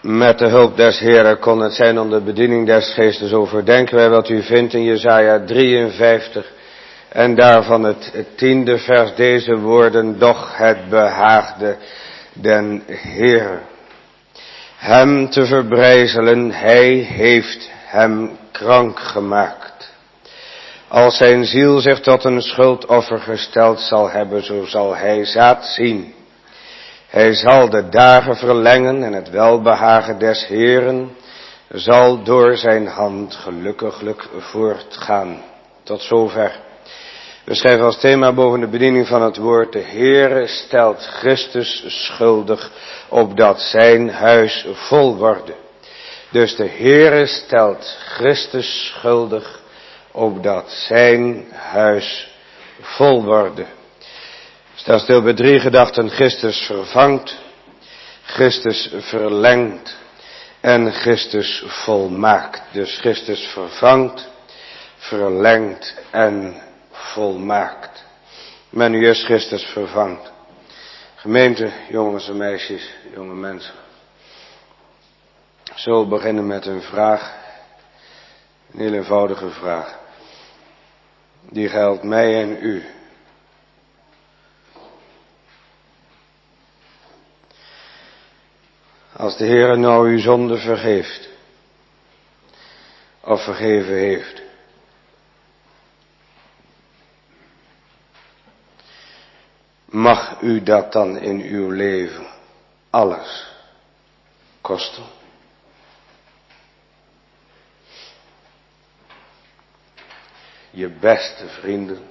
Met de hulp des Heeren kon het zijn onder bediening des Geestes overdenken wij wat u vindt in Jesaja 53 en daarvan het 10e vers, deze woorden: doch het behaagde den Heer hem te verbrijzelen, hij heeft hem krank gemaakt. Als zijn ziel zich tot een schuldoffer gesteld zal hebben, zo zal hij zaad zien. Hij zal de dagen verlengen en het welbehagen des Heeren zal door zijn hand gelukkiglijk voortgaan. Tot zover. We schrijven als thema boven de bediening van het woord: de Heere stelt Christus schuldig, opdat zijn huis vol worden. Dus de Heere stelt Christus schuldig, opdat zijn huis vol worden. Sta stil bij 3 gedachten: Christus vervangt, Christus verlengt en Christus volmaakt. Dus Christus vervangt, verlengt en volmaakt. Maar nu eerst Christus vervangt. Gemeente, jongens en meisjes, jonge mensen. Zo beginnen met een vraag. Een heel eenvoudige vraag. Die geldt mij en u. Als de Heer nou uw zonde vergeeft, of vergeven heeft, mag u dat dan in uw leven alles kosten? Je beste vrienden,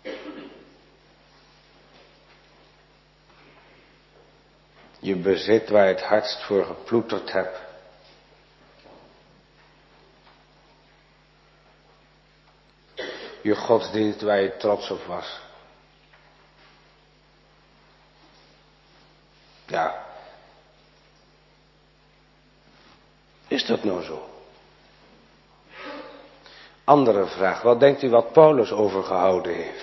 je bezit waar je het hardst voor geploeterd hebt, je godsdienst waar je trots op was. Ja, is dat nou zo? Andere vraag, wat denkt u wat Paulus overgehouden heeft?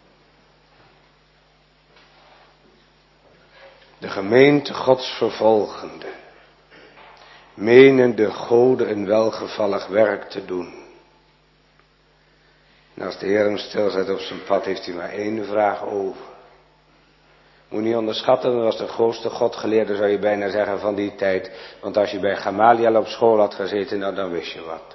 De gemeente Gods vervolgende, menende Gode een welgevallig werk te doen. En als de Heer hem stilzet op zijn pad, heeft hij maar 1 vraag over. Moet niet onderschatten, dat was de grootste godgeleerde, zou je bijna zeggen, van die tijd. Want als je bij Gamaliel op school had gezeten, nou dan wist je wat.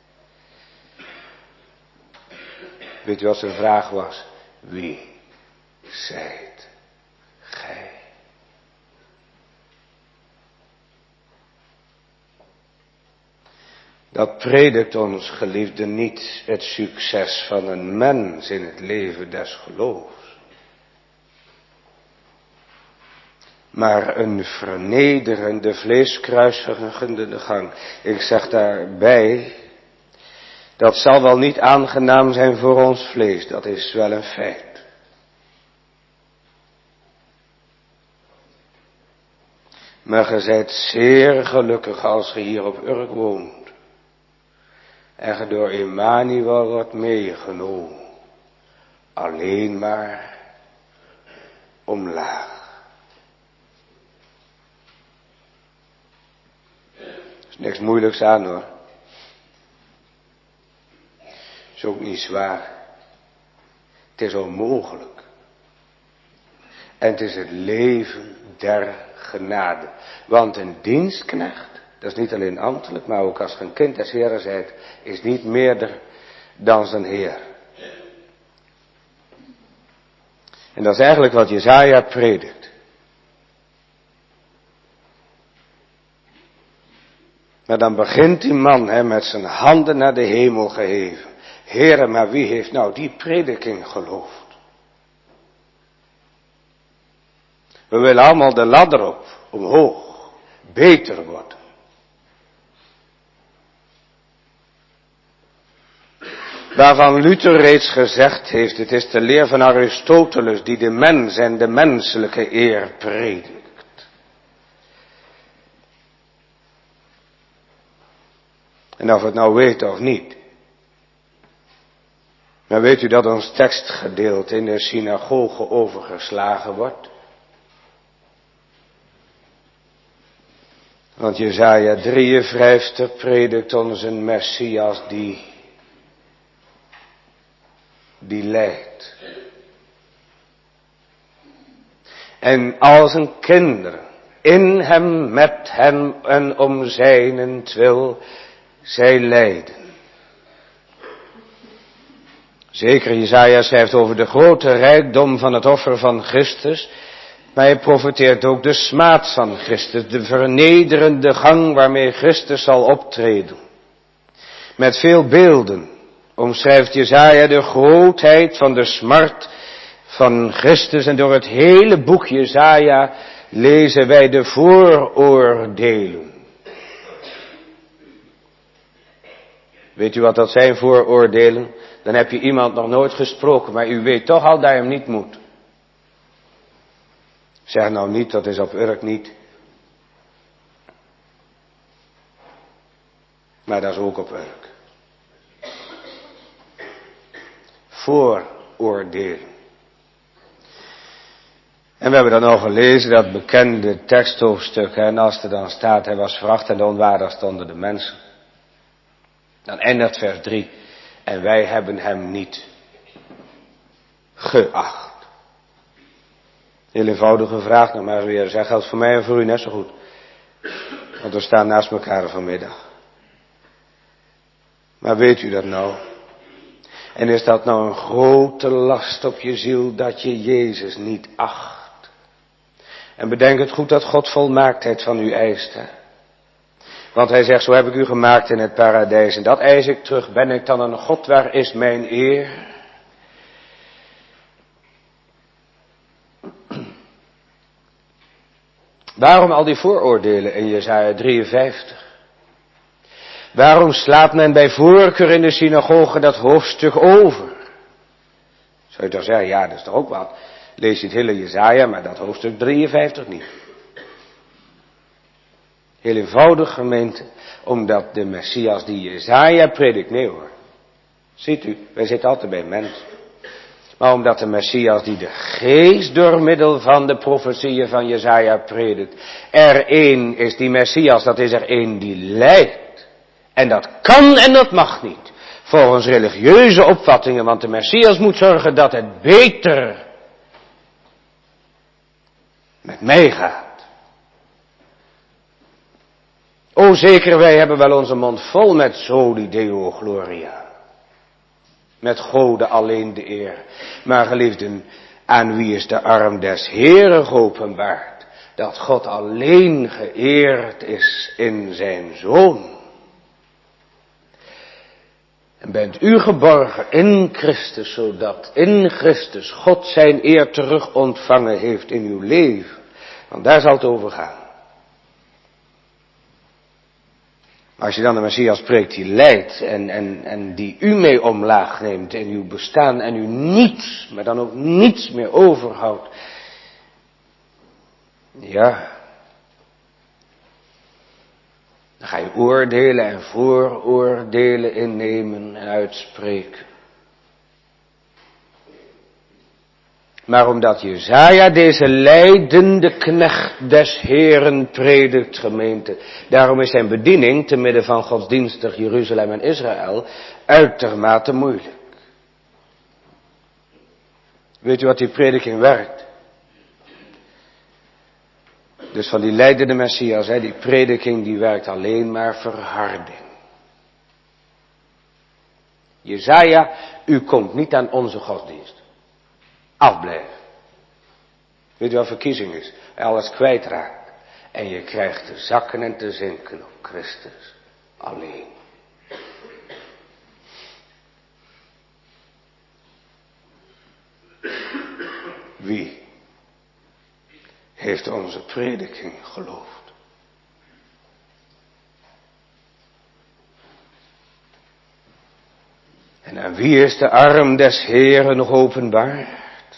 Weet u wat zijn vraag was? Wie zijt gij? Dat predikt ons, geliefde, niet het succes van een mens in het leven des geloofs. Maar een vernederende, vleeskruisigende gang. Ik zeg daarbij, dat zal wel niet aangenaam zijn voor ons vlees, dat is wel een feit. Maar ge zijt zeer gelukkig als ge hier op Urk woont. En ge door Emmanuel wordt meegenomen. Alleen maar omlaag. Er is niks moeilijks aan hoor. Is ook niet zwaar. Het is onmogelijk. En het is het leven der genade. Want een dienstknecht, dat is niet alleen ambtelijk, maar ook als je een kind des Heeren zijt, is niet meerder dan zijn Heer. En dat is eigenlijk wat Jesaja predikt. Maar dan begint die man met zijn handen naar de hemel geheven. Heere, maar wie heeft nou die prediking geloofd? We willen allemaal de ladder op, omhoog, beter worden. Waarvan Luther reeds gezegd heeft, het is de leer van Aristoteles die de mens en de menselijke eer predikt. En of het nou weet of niet. Maar weet u dat ons tekstgedeelte in de synagoge overgeslagen wordt? Want Jesaja 53 predikt ons een Messias die lijdt. En al zijn kinderen in hem, met hem en om zijnentwil, zij lijden. Zeker, Jesaja schrijft over de grote rijkdom van het offer van Christus, maar hij profeteert ook de smaad van Christus, de vernederende gang waarmee Christus zal optreden. Met veel beelden omschrijft Jesaja de grootheid van de smart van Christus en door het hele boek Jesaja lezen wij de vooroordelen. Weet u wat dat zijn, vooroordelen? Dan heb je iemand nog nooit gesproken, maar u weet toch al dat je hem niet moet. Zeg nou niet, dat is op Urk niet. Maar dat is ook op Urk. Vooroordelen. En we hebben dan al gelezen, dat bekende teksthoofdstuk, en als er dan staat, hij was veracht en de onwaardigste onder de mensen. Dan eindigt vers 3. En wij hebben hem niet geacht. Heel eenvoudige vraag, nog maar eens weer. Zeg, geldt voor mij en voor u net zo goed. Want we staan naast elkaar vanmiddag. Maar weet u dat nou? En is dat nou een grote last op je ziel dat je Jezus niet acht? En bedenk het goed dat God volmaaktheid van u eist. Hè? Want hij zegt, zo heb ik u gemaakt in het paradijs. En dat eis ik terug. Ben ik dan een God, waar is mijn eer? Waarom al die vooroordelen in Jesaja 53? Waarom slaat men bij voorkeur in de synagoge dat hoofdstuk over? Zou je toch zeggen, ja, dat is toch ook wat. Lees je het hele Jesaja, maar dat hoofdstuk 53 niet. Heel eenvoudig, gemeente, omdat de Messias die Jesaja predikt, nee hoor. Ziet u, wij zitten altijd bij mensen. Maar omdat de Messias die de geest door middel van de profetieën van Jesaja predikt, er één is, die Messias, dat is er één die lijdt. En dat kan en dat mag niet. Volgens religieuze opvattingen, want de Messias moet zorgen dat het beter met mij gaat. O zeker, wij hebben wel onze mond vol met soli deo gloria. Met Gode alleen de eer. Maar geliefden, aan wie is de arm des Heeren geopenbaard? Dat God alleen geëerd is in zijn Zoon. En bent u geborgen in Christus, zodat in Christus God zijn eer terug ontvangen heeft in uw leven. Want daar zal het over gaan. Als je dan de Messias spreekt die lijdt en die u mee omlaag neemt in uw bestaan en u niets, maar dan ook niets meer overhoudt. Ja. Dan ga je oordelen en vooroordelen innemen en uitspreken. Maar omdat Jesaja deze lijdende knecht des Heeren predikt, gemeente, daarom is zijn bediening te midden van godsdienstig Jeruzalem en Israël uitermate moeilijk. Weet u wat die prediking werkt? Dus van die lijdende Messias, die prediking die werkt alleen maar verharding. Jesaja, u komt niet aan onze godsdienst. Afblijven. Weet u wat verkiezing is? Alles kwijtraakt. En je krijgt te zakken en te zinken op Christus alleen. Wie heeft onze prediking geloofd? En aan wie is de arm des Heeren geopenbaard?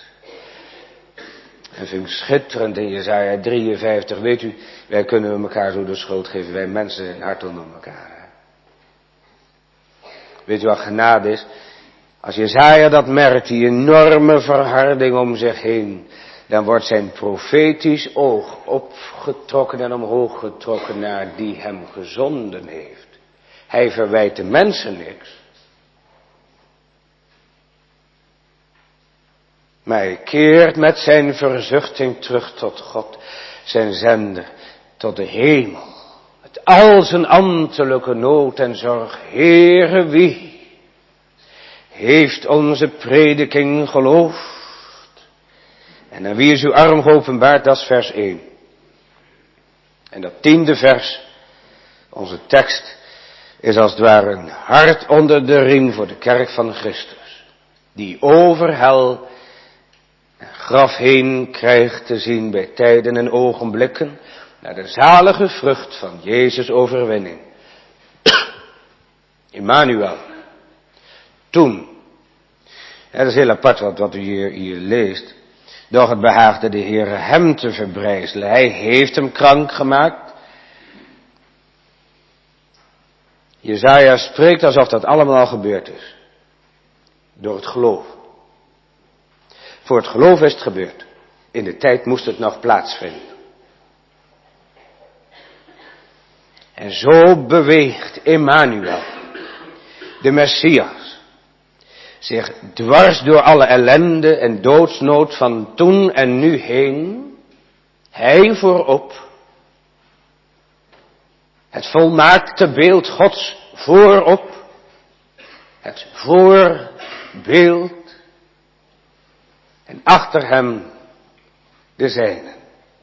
En vind ik schitterend in Jesaja 53. Weet u, wij kunnen elkaar zo de schuld geven. Wij mensen zijn hard onder elkaar. Hè? Weet u wat genade is? Als Jesaja dat merkt, die enorme verharding om zich heen, dan wordt zijn profetisch oog opgetrokken en omhoog getrokken naar die hem gezonden heeft. Hij verwijt de mensen niks. Maar hij keert met zijn verzuchting terug tot God, zijn zender, tot de hemel. Met al zijn ambtelijke nood en zorg. Heere, wie heeft onze prediking geloofd? En aan wie is uw arm geopenbaard? Dat is vers 1. En dat 10e vers, onze tekst, is als het ware een hart onder de riem voor de kerk van Christus. Die over hel en graf heen krijgt te zien bij tijden en ogenblikken naar de zalige vrucht van Jezus' overwinning. Immanuel. Toen. Dat is heel apart wat u hier leest. Doch het behaagde de Heere hem te verbrijzelen. Hij heeft hem krank gemaakt. Jesaja spreekt alsof dat allemaal al gebeurd is. Door het geloof. Voor het geloof is het gebeurd. In de tijd moest het nog plaatsvinden. En zo beweegt Immanuel, de Messias, zich dwars door alle ellende en doodsnood van toen en nu heen, hij voorop, het volmaakte beeld Gods voorop, het voorbeeld, en achter hem de zijnen.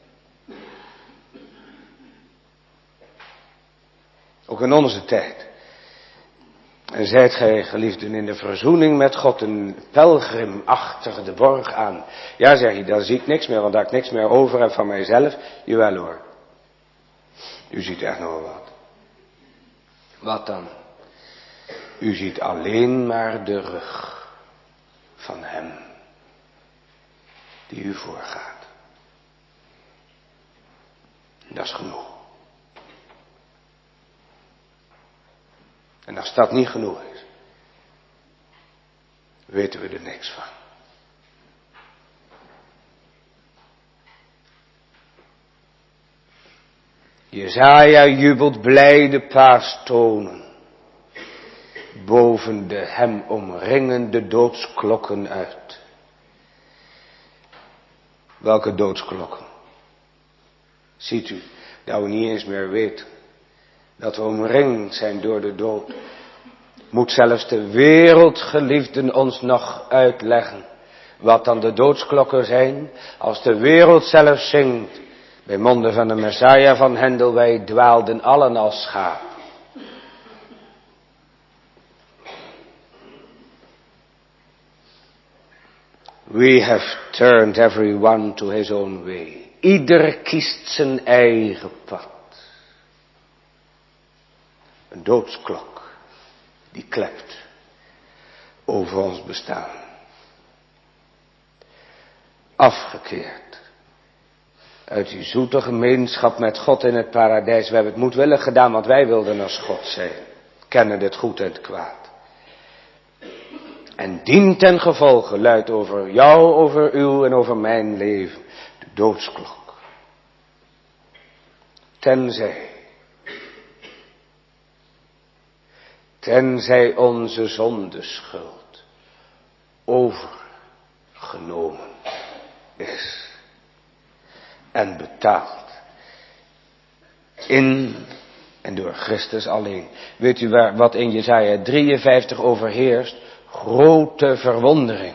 Ook in onze tijd. En zijt gij, geliefden, in de verzoening met God een pelgrim achter de borg aan. Ja, zeg je, dan zie ik niks meer, want dat ik niks meer over heb van mijzelf. Jawel hoor. U ziet echt nog wel wat. Wat dan? U ziet alleen maar de rug van hem die u voorgaat. Dat is genoeg. En als dat niet genoeg is, weten we er niks van. Jesaja jubelt blij de paastonen boven de hem omringende doodsklokken uit. Welke doodsklokken? Ziet u, dat we niet eens meer weten dat we omringd zijn door de dood. Moet zelfs de wereldgeliefden ons nog uitleggen wat dan de doodsklokken zijn, als de wereld zelf zingt bij monden van de Messiah van Hendel: wij dwaalden allen als schaap. We have turned everyone to his own way. Ieder kiest zijn eigen pad. Een doodsklok die klept over ons bestaan. Afgekeerd uit die zoete gemeenschap met God in het paradijs. We hebben het moedwillig gedaan, want wij wilden als God zijn. Kennen het goed en het kwaad. En dien ten gevolge luidt over jou, over uw en over mijn leven de doodsklok. Tenzij onze zondeschuld overgenomen is en betaald in en door Christus alleen. Weet u wat in Jesaja 53 overheerst? Grote verwondering.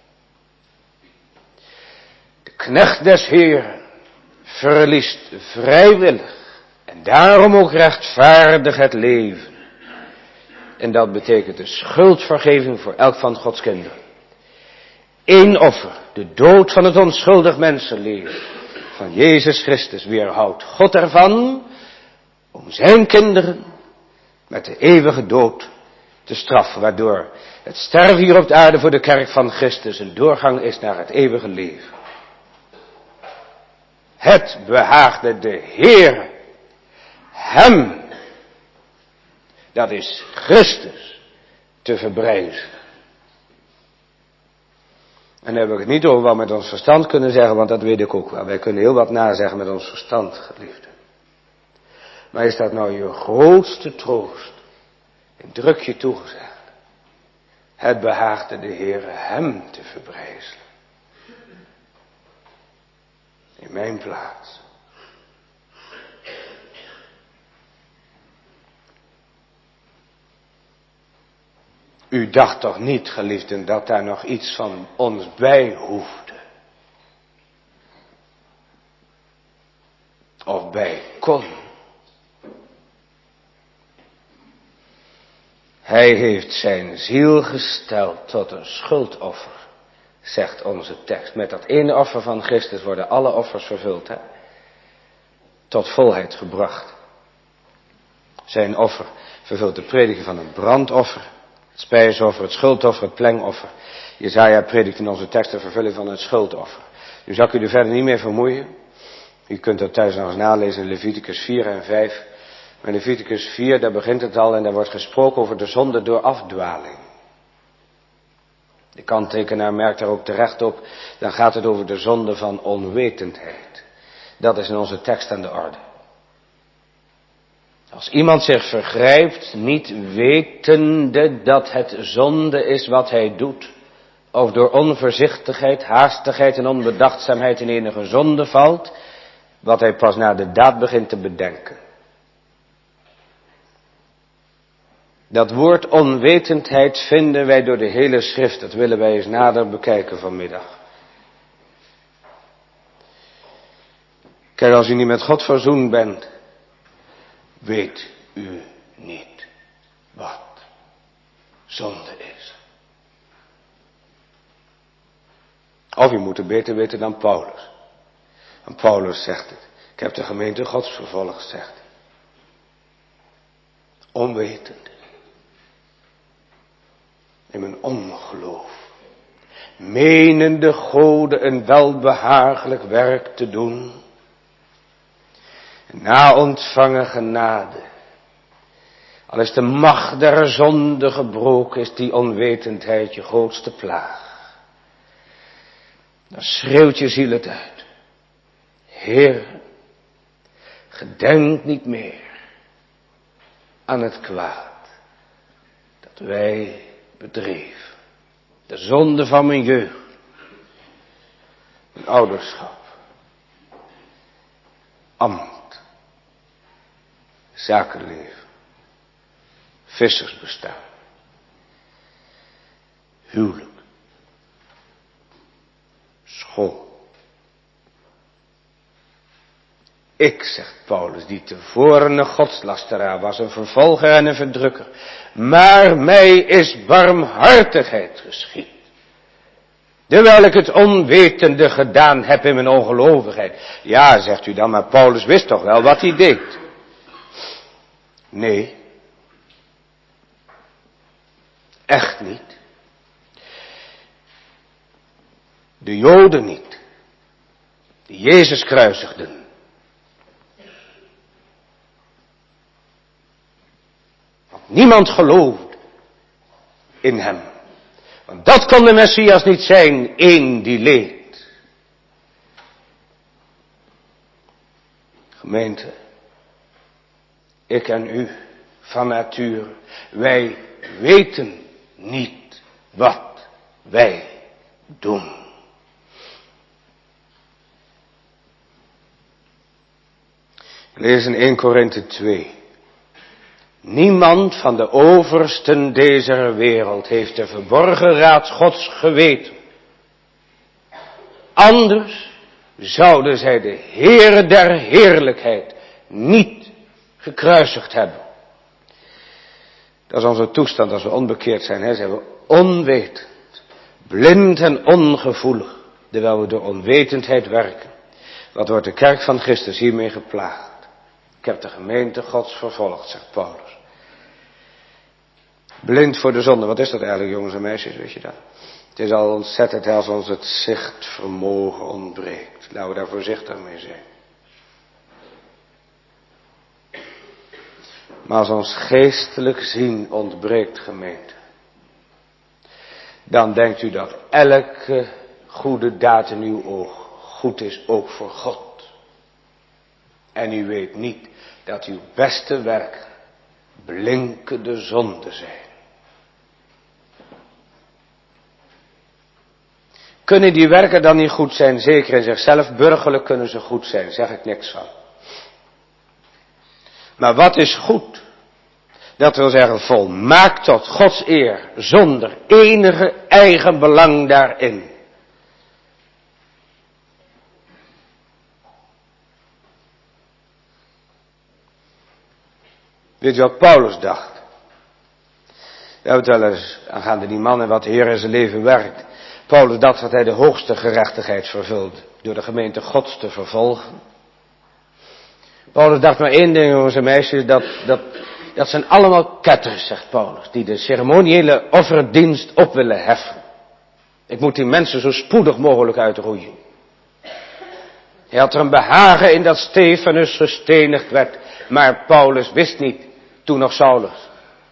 De knecht des Heeren verliest vrijwillig en daarom ook rechtvaardig het leven. En dat betekent de schuldvergeving voor elk van Gods kinderen. Eén offer, de dood van het onschuldig mensenleven van Jezus Christus, weerhoudt God ervan om zijn kinderen met de eeuwige dood te straffen, waardoor het sterven hier op de aarde voor de kerk van Christus een doorgang is naar het eeuwige leven. Het behaagde de Heer hem, dat is Christus, te verbrijzen. En dan heb ik het niet over wat we met ons verstand kunnen zeggen, want dat weet ik ook wel. Wij kunnen heel wat nazeggen met ons verstand, geliefde. Maar is dat nou je grootste troost? Ik druk je toegezegd. Het behaagde de Heere hem te verbrijzelen. In mijn plaats. U dacht toch niet, geliefden, dat daar nog iets van ons bij hoefde? Of bij kon? Hij heeft zijn ziel gesteld tot een schuldoffer, zegt onze tekst. Met dat ene offer van Christus worden alle offers vervuld, hè? Tot volheid gebracht. Zijn offer vervult de prediking van het brandoffer, het spijsoffer, het schuldoffer, het plengoffer. Jesaja predikt in onze tekst de vervulling van het schuldoffer. Nu zal ik u er verder niet meer vermoeien. U kunt dat thuis nog eens nalezen in Leviticus 4 en 5. Maar in Leviticus 4, daar begint het al en daar wordt gesproken over de zonde door afdwaling. De kanttekenaar merkt daar ook terecht op, dan gaat het over de zonde van onwetendheid. Dat is in onze tekst aan de orde. Als iemand zich vergrijpt, niet wetende dat het zonde is wat hij doet, of door onvoorzichtigheid, haastigheid en onbedachtzaamheid in enige zonde valt, wat hij pas na de daad begint te bedenken. Dat woord onwetendheid vinden wij door de hele schrift. Dat willen wij eens nader bekijken vanmiddag. Kijk, als u niet met God verzoend bent, weet u niet wat zonde is. Of u moet het beter weten dan Paulus. Want Paulus zegt het. Ik heb de gemeente Gods vervolgd, zegt hij. Onwetend. In mijn ongeloof. Menende goden een welbehagelijk werk te doen. Na ontvangen genade. Al is de macht der zonde gebroken, is die onwetendheid je grootste plaag. Dan schreeuwt je ziel het uit. Heer, gedenk niet meer aan het kwaad dat wij bedreven. De zonde van mijn jeugd, mijn ouderschap, ambt, zakenleven, vissersbestaan, huwelijk, school. Ik, zegt Paulus, die tevoren een godslasteraar was, een vervolger en een verdrukker. Maar mij is barmhartigheid geschied. Terwijl ik het onwetende gedaan heb in mijn ongelovigheid. Ja, zegt u dan, maar Paulus wist toch wel wat hij deed? Nee. Echt niet. De Joden niet. Die Jezus kruisigden. Niemand gelooft in hem. Want dat kon de Messias niet zijn, één die leed. Gemeente, ik en u van nature, wij weten niet wat wij doen. Ik lees in 1 Korinthe 2. Niemand van de oversten deze wereld heeft de verborgen raad Gods geweten. Anders zouden zij de Heere der heerlijkheid niet gekruisigd hebben. Dat is onze toestand als we onbekeerd zijn. Hè? Zijn we onwetend, blind en ongevoelig, terwijl we door onwetendheid werken. Wat wordt de kerk van Christus hiermee geplaagd? Ik heb de gemeente Gods vervolgd, zegt Paulus. Blind voor de zonde. Wat is dat eigenlijk, jongens en meisjes, weet je dat? Het is al ontzettend als ons het zichtvermogen ontbreekt. Laten we daar voorzichtig mee zijn. Maar als ons geestelijk zien ontbreekt, gemeente, dan denkt u dat elke goede daad in uw oog goed is ook voor God. En u weet niet dat uw beste werken blinkende zonden zijn. Kunnen die werken dan niet goed zijn? Zeker in zichzelf, burgerlijk kunnen ze goed zijn, zeg ik niks van. Maar wat is goed? Dat wil zeggen volmaakt tot Gods eer, zonder enige eigen belang daarin. Weet je wat Paulus dacht? We hebben het wel eens aangaande die man en wat de Heer in zijn leven werkt. Paulus dacht dat hij de hoogste gerechtigheid vervulde, door de gemeente Gods te vervolgen. Paulus dacht maar één ding, jongens en meisjes, dat zijn allemaal ketters, zegt Paulus, die de ceremoniële offerdienst op willen heffen. Ik moet die mensen zo spoedig mogelijk uitroeien. Hij had er een behagen in dat Stefanus gestenigd werd, maar Paulus wist niet, toen nog Saulus.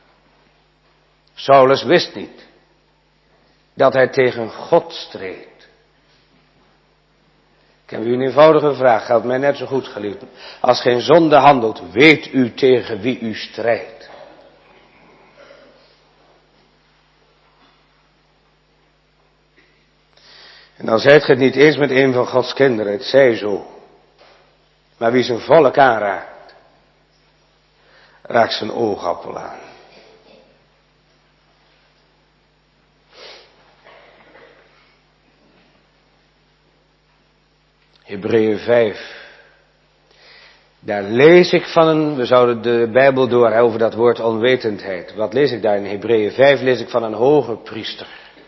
Saulus wist niet dat hij tegen God streed. Ik heb u een eenvoudige vraag, geldt mij net zo goed, geliefden. Als geen zonde handelt, weet u tegen wie u strijdt. En dan zijt ge het niet eens met een van Gods kinderen, het zij zo. Maar wie zijn volk aanraakt, raakt zijn oogappel aan. Hebreeën 5. Daar lees ik we zouden de Bijbel door over dat woord onwetendheid. Wat lees ik daar in Hebreeën 5? Lees ik van een hoge priester.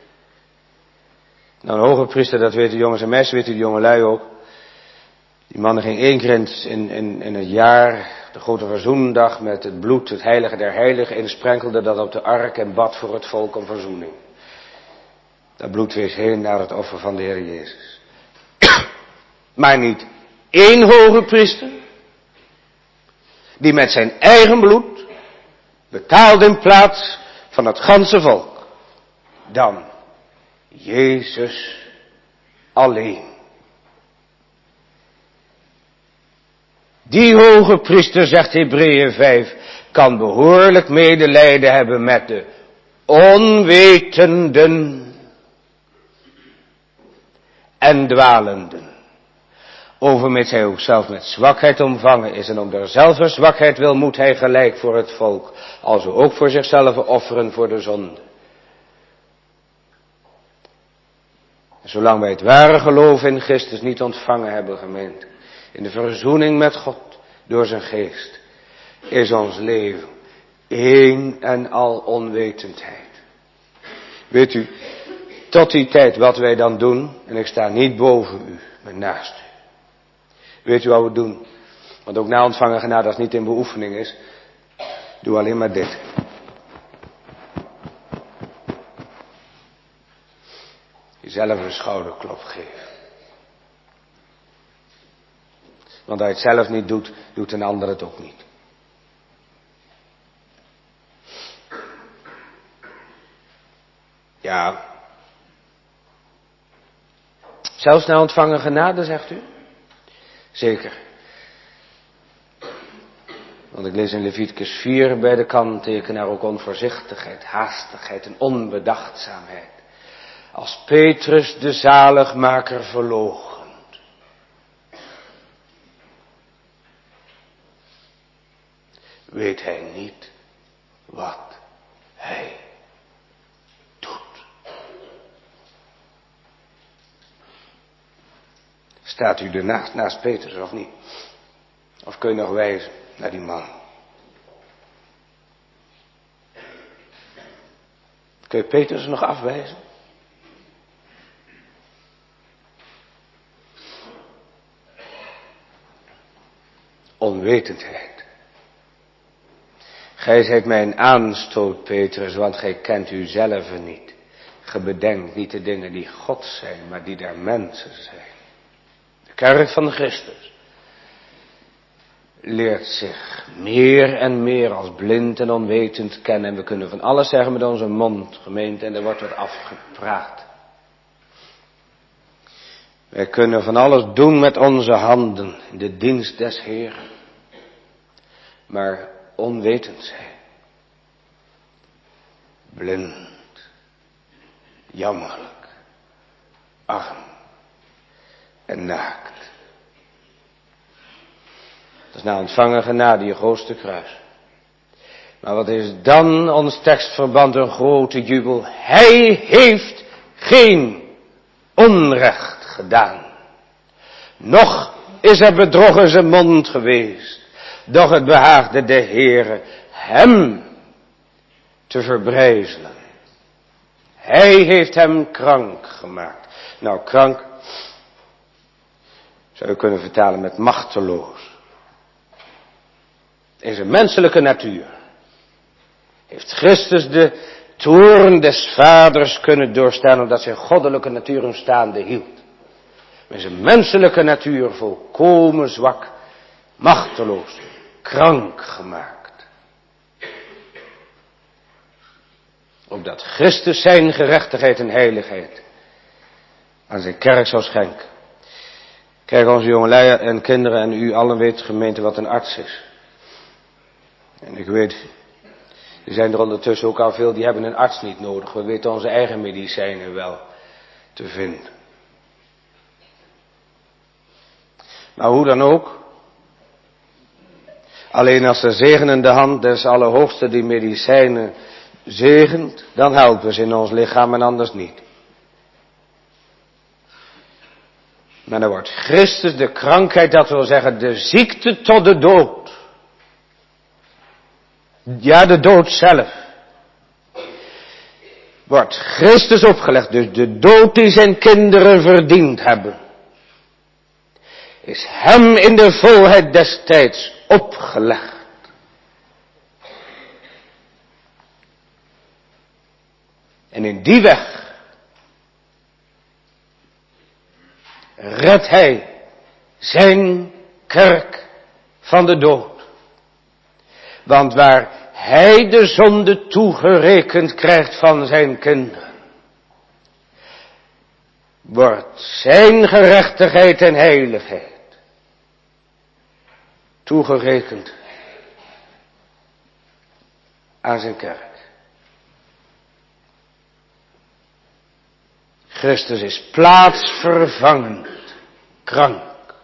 Nou, een hoge priester, dat weten jongens en meisjes, weten de jongelui ook. Die man ging 1 keer in het jaar, de grote verzoendag, met het bloed, het heilige der heiligen, insprenkelde dat op de ark en bad voor het volk om verzoening. Dat bloed wees heen naar het offer van de Heer Jezus. Maar niet één hoge priester, die met zijn eigen bloed betaalde in plaats van het ganse volk. Dan Jezus alleen. Die hoge priester, zegt Hebreeën 5, kan behoorlijk medelijden hebben met de onwetenden en dwalenden. Overmits hij ook zelf met zwakheid omvangen is en om derzelfde zwakheid wil moet hij gelijk voor het volk, alzo ook voor zichzelf offeren voor de zonde. En zolang wij het ware geloof in Christus niet ontvangen hebben, gemeente, in de verzoening met God door zijn geest, is ons leven één en al onwetendheid. Weet u, tot die tijd wat wij dan doen, en ik sta niet boven u, maar naast u. Weet u wat we doen? Want ook na ontvangen genade, als het niet in beoefening is, doe alleen maar dit. Jezelf een schouderklop geven. Want als je het zelf niet doet, doet een ander het ook niet. Ja. Zelfs na ontvangen genade, zegt u? Zeker. Want ik lees in Leviticus 4 bij de kanttekenaar ook onvoorzichtigheid, haastigheid en onbedachtzaamheid. Als Petrus de zaligmaker verloochent. Weet hij niet wat hij doet. Staat u ernaast, naast Petrus of niet? Of kun je nog wijzen naar die man? Kun je Petrus nog afwijzen? Onwetendheid. Gij zijt mijn aanstoot, Petrus, want gij kent u zelf niet. Ge bedenkt niet de dingen die God zijn, maar die der mensen zijn. De kerk van Christus leert zich meer en meer als blind en onwetend kennen. En we kunnen van alles zeggen met onze mond, gemeente, en er wordt wat afgepraat. Wij kunnen van alles doen met onze handen in de dienst des Heeren, maar onwetend zijn. Blind, jammerlijk, arm en naakt. Dat is na ontvangen genade je grootste kruis. Maar wat is dan ons tekstverband een grote jubel? Hij heeft geen onrecht gedaan. Nog is er bedrog in zijn mond geweest. Doch het behaagde de Heere hem te verbrijzelen. Hij heeft hem krank gemaakt. Nou, krank zou je kunnen vertalen met machteloos. In zijn menselijke natuur heeft Christus de toorn des vaders kunnen doorstaan, omdat zijn goddelijke natuur hem staande hield. Met zijn menselijke natuur volkomen zwak, machteloos, krank gemaakt. Opdat Christus zijn gerechtigheid en heiligheid aan zijn kerk zou schenken. Kijk, onze jongelui en kinderen en u allen weten, gemeente, wat een arts is. En ik weet, er zijn er ondertussen ook al veel die hebben een arts niet nodig. We weten onze eigen medicijnen wel te vinden. Maar hoe dan ook. Alleen als de zegenende hand des Allerhoogste die medicijnen zegent, dan helpen ze in ons lichaam en anders niet. Maar dan wordt Christus de krankheid, dat wil zeggen de ziekte tot de dood. Ja, de dood zelf. Wordt Christus opgelegd, dus de dood die zijn kinderen verdiend hebben, is hem in de volheid des tijds opgelegd. En in die weg redt hij zijn kerk van de dood. Want waar hij de zonde toegerekend krijgt van zijn kinderen, wordt zijn gerechtigheid en heiligheid toegerekend aan zijn kerk. Christus is plaatsvervangend krank.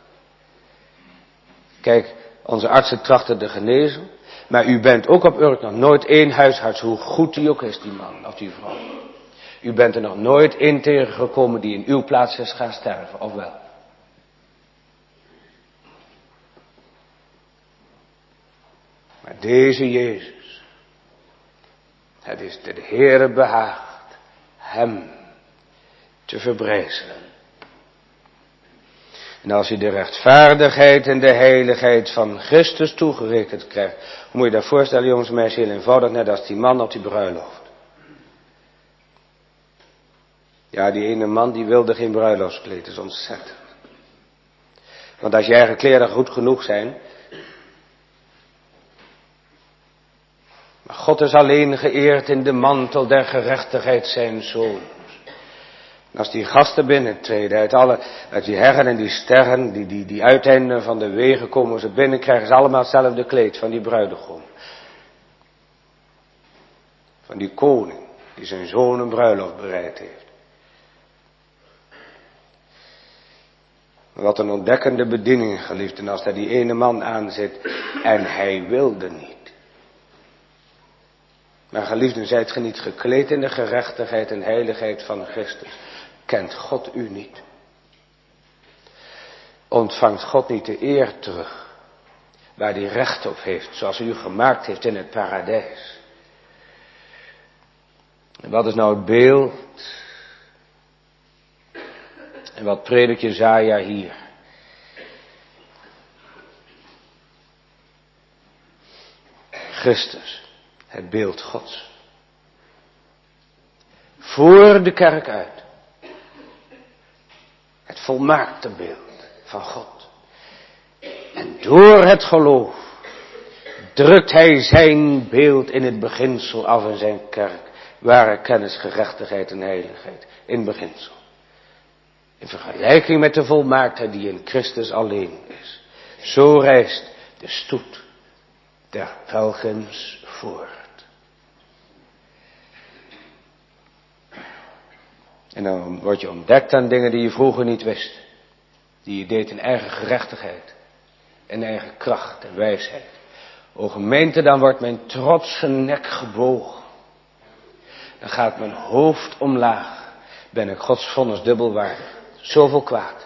Kijk, onze artsen trachten te genezen, maar u bent ook op Urk nog nooit één huisarts, hoe goed die ook is, die man of die vrouw. U bent er nog nooit één tegengekomen die in uw plaats is gaan sterven, of wel? Maar deze Jezus, het is de Heere behaagd hem te verbrijzelen. En als je de rechtvaardigheid en de heiligheid van Christus toegerekend krijgt, hoe moet je dat voorstellen, jongens en meisjes, heel eenvoudig, net als die man op die bruiloft. Ja, die ene man die wilde geen bruiloftskleed, dat is ontzettend. Want als je eigen kleren goed genoeg zijn, maar God is alleen geëerd in de mantel der gerechtigheid zijn zoon. En als die gasten binnentreden, uit die herren en die sterren, die uiteinden van de wegen komen ze binnen, krijgen ze allemaal hetzelfde kleed van die bruidegom. Van die koning, die zijn zoon een bruiloft bereid heeft. Wat een ontdekkende bediening, geliefden, als daar die ene man aan zit en hij wilde niet. Maar geliefden, zijt ge niet gekleed in de gerechtigheid en heiligheid van Christus? Kent God u niet? Ontvangt God niet de eer terug, waar hij recht op heeft, zoals hij u gemaakt heeft in het paradijs? En wat is nou het beeld? En wat predikt Jesaja hier? Christus, het beeld Gods. Voor de kerk uit. Het volmaakte beeld van God. En door het geloof drukt hij zijn beeld in het beginsel af in zijn kerk. Ware kennis, gerechtigheid en heiligheid. In beginsel. In vergelijking met de volmaaktheid die in Christus alleen is. Zo reist de stoet der pelgrims voort. En dan word je ontdekt aan dingen die je vroeger niet wist. Die je deed in eigen gerechtigheid. En eigen kracht en wijsheid. O gemeente, dan wordt mijn trotse nek gebogen. Dan gaat mijn hoofd omlaag. Ben ik Gods vonnis dubbelwaardig. Zoveel kwaad.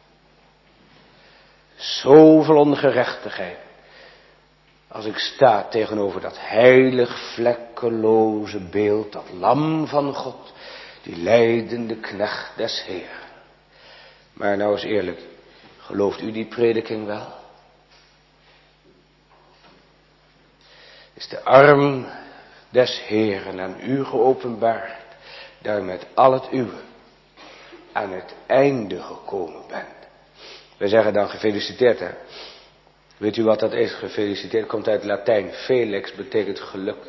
Zoveel ongerechtigheid. Als ik sta tegenover dat heilig vlekkeloze beeld. Dat lam van God. Die lijdende knecht des Heeren. Maar nou eens eerlijk. Gelooft u die prediking wel? Is de arm des Heeren aan u geopenbaard. Daar met al het uwe aan het einde gekomen bent. Wij zeggen dan gefeliciteerd, hè. Weet u wat dat is? Gefeliciteerd komt uit het Latijn. Felix betekent geluk.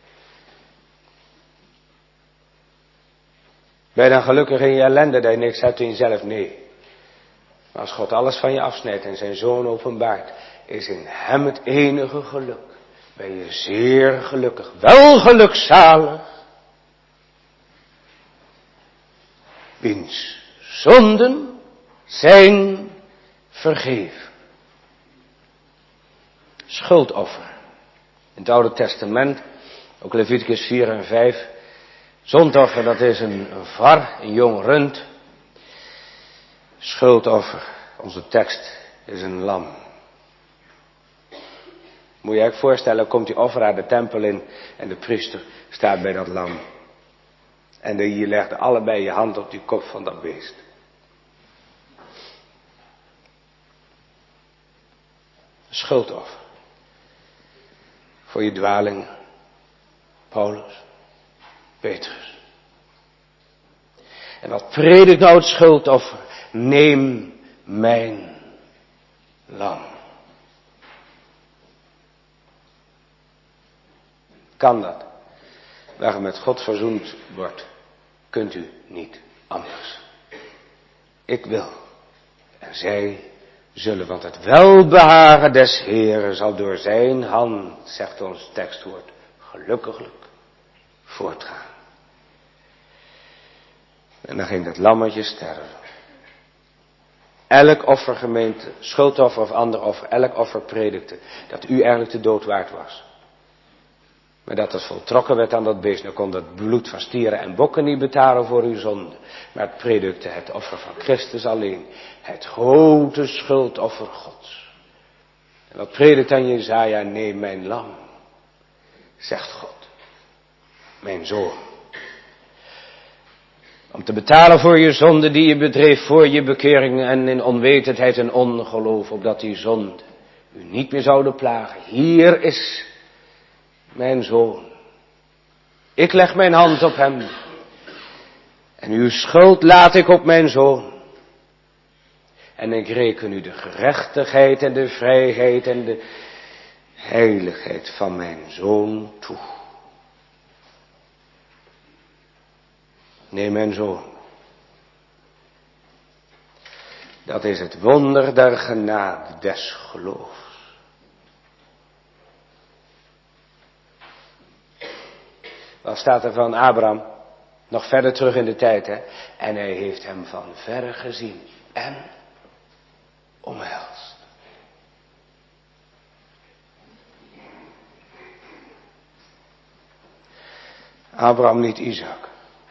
Ben je dan gelukkig in je ellende dat je niks hebt in jezelf? Nee. Maar als God alles van je afsnijdt en zijn zoon openbaart, is in hem het enige geluk. Ben je zeer gelukkig. Wel gelukzalig. Wiens zonden zijn vergeven. Schuldoffer. In het Oude Testament, ook Leviticus 4 en 5. Zondoffer, dat is een var, een jong rund. Schuldoffer, onze tekst, is een lam. Moet je je voorstellen, komt die offeraar de tempel in en de priester staat bij dat lam. En je legt allebei je hand op die kop van dat beest. Schuldoffer. Voor je dwaling. Paulus. Petrus. En wat predikt nou het schuldoffer? Neem mijn lam. Kan dat? Waar je met God verzoend wordt, kunt u niet anders. Ik wil. En zij zullen, want het welbehagen des Heeren zal door zijn hand, zegt ons tekstwoord, gelukkiglijk voortgaan. En dan ging dat lammetje sterven. Elk offer, gemeente, schuldoffer of ander offer, elk offer predikte dat u eigenlijk de dood waard was. Maar dat het voltrokken werd aan dat beest. Dan kon dat bloed van stieren en bokken niet betalen voor uw zonde. Maar het predikte het offer van Christus alleen. Het grote schuldoffer Gods. En wat predikt dan Jesaja? Neem mijn lam, zegt God. Mijn zoon. Om te betalen voor je zonde die je bedreef voor je bekering en in onwetendheid en ongeloof. Opdat die zonde u niet meer zouden plagen. Hier is mijn zoon. Ik leg mijn hand op hem. En uw schuld laat ik op mijn zoon. En ik reken u de gerechtigheid en de vrijheid en de heiligheid van mijn zoon toe. Neem mijn zoon. Dat is het wonder der genade des geloofs. Wat staat er van Abraham? Nog verder terug in de tijd, hè? En hij heeft hem van verre gezien en omhelst. Abraham, niet Isaac.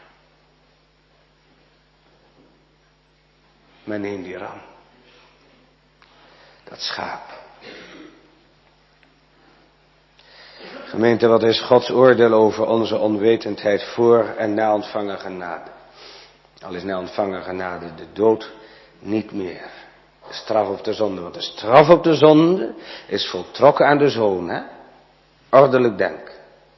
Maar neem die ram. Dat schaap. Gemeente, wat is Gods oordeel over onze onwetendheid voor en na ontvangen genade? Al is na ontvangen genade de dood niet meer. De straf op de zonde. Want de straf op de zonde is voltrokken aan de zoon, hè? Ordelijk denk.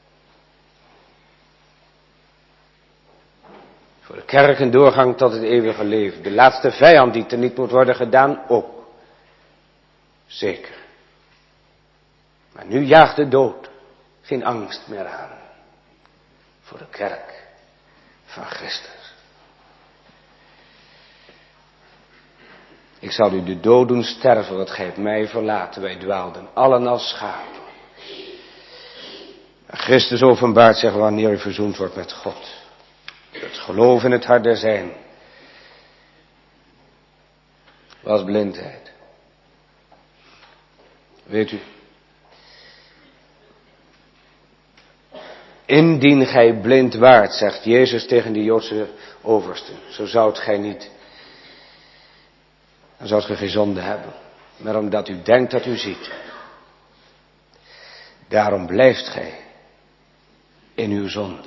Voor de kerk een doorgang tot het eeuwige leven. De laatste vijand die teniet moet worden gedaan, ook. Zeker. Maar nu jaagt de dood geen angst meer aan. Voor de kerk van Christus. Ik zal u de dood doen sterven, wat gij hebt mij verlaten. Wij dwaalden allen als schapen. Christus openbaart zich wanneer u verzoend wordt met God. Het geloof in het hart der zijn was blindheid. Weet u, indien gij blind waart, zegt Jezus tegen die Joodse oversten, zo zoudt gij niet, dan zoudt gij geen zonde hebben. Maar omdat u denkt dat u ziet, daarom blijft gij in uw zonde.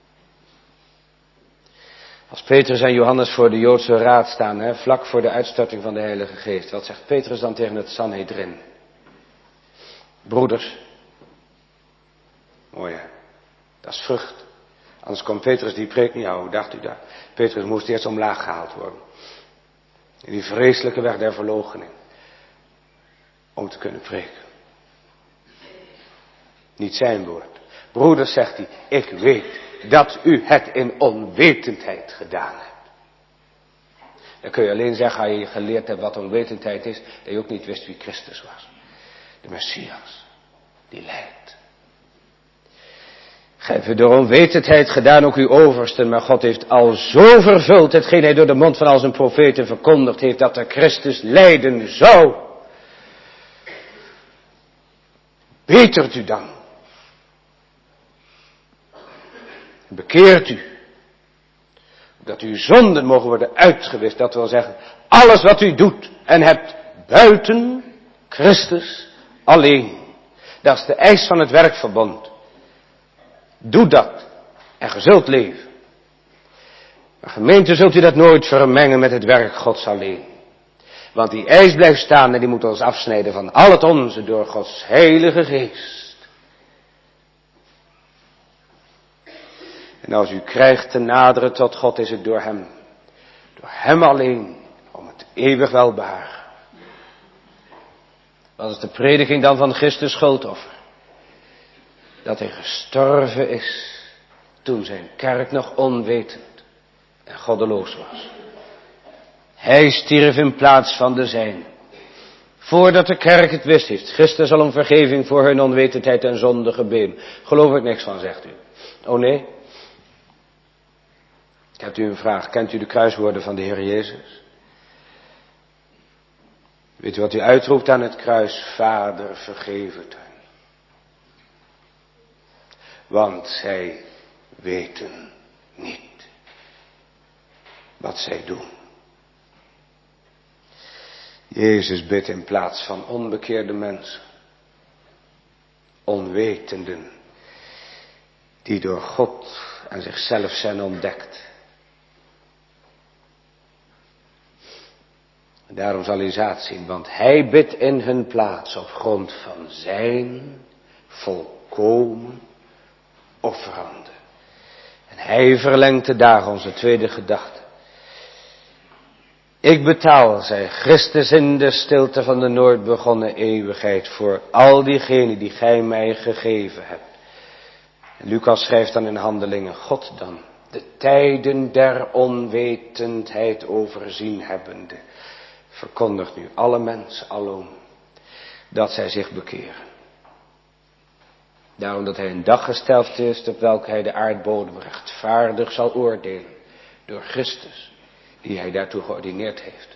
Als Petrus en Johannes voor de Joodse raad staan, vlak voor de uitstorting van de Heilige Geest, wat zegt Petrus dan tegen het Sanhedrin? Broeders, mooi hè, dat is vrucht. Anders kon Petrus die preek niet houden, dacht u dat? Petrus moest eerst omlaag gehaald worden. In die vreselijke weg der verloochening. Om te kunnen preken. Niet zijn woord. Broeders, zegt hij, ik weet dat u het in onwetendheid gedaan hebt. Dan kun je alleen zeggen, als je geleerd hebt wat onwetendheid is, dat je ook niet wist wie Christus was. De Messias, die leidt. Gij hebt door onwetendheid gedaan, ook uw oversten, maar God heeft al zo vervuld hetgeen hij door de mond van al zijn profeten verkondigd heeft, dat de Christus lijden zou. Betert u dan. Bekeert u. Dat uw zonden mogen worden uitgewist. Dat wil zeggen, alles wat u doet en hebt buiten Christus alleen. Dat is de eis van het werkverbond. Doe dat en ge zult leven. Maar gemeente, zult u dat nooit vermengen met het werk Gods alleen. Want die eis blijft staan en die moet ons afsnijden van al het onze door Gods heilige geest. En als u krijgt te naderen tot God, is het door hem alleen, om het eeuwig welbehagen. Wat is de prediking dan van Christus schuldoffer? Dat hij gestorven is, toen zijn kerk nog onwetend en goddeloos was. Hij stierf in plaats van de zijnen. Voordat de kerk het wist, heeft Christus al om vergeving voor hun onwetendheid en zonde gebeden. Geloof ik niks van, zegt u. Oh nee? Ik heb u een vraag. Kent u de kruiswoorden van de Heer Jezus? Weet u wat u uitroept aan het kruis? Vader, vergeef het hen. Want zij weten niet wat zij doen. Jezus bidt in plaats van onbekeerde mensen. Onwetenden. Die door God en zichzelf zijn ontdekt. En daarom zal u zaad zien, want hij bidt in hun plaats op grond van zijn volkomen offerande. En hij verlengt de dagen, onze tweede gedachte. Ik betaal, zei Christus in de stilte van de nooit begonnen eeuwigheid, voor al diegenen die gij mij gegeven hebt. En Lucas schrijft dan in Handelingen, God dan, de tijden der onwetendheid overzien hebbende, verkondigt nu alle mensen alom dat zij zich bekeren. Daarom dat hij een dag gesteld is op welke hij de aardbodem rechtvaardig zal oordelen door Christus, die hij daartoe geordineerd heeft.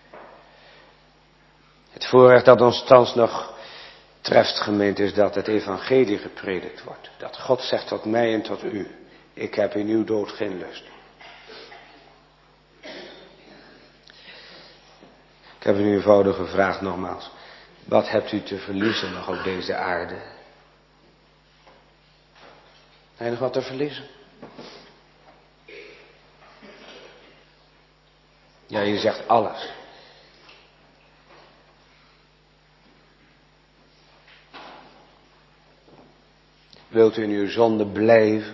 Het voorrecht dat ons thans nog treft, gemeente, is dat het evangelie gepredikt wordt. Dat God zegt tot mij en tot u, ik heb in uw dood geen lust. Ik heb u eenvoudig gevraagd nogmaals, wat hebt u te verliezen nog op deze aarde? Heb je nog wat te verliezen? Ja, je zegt alles. Wilt u in uw zonde blijven?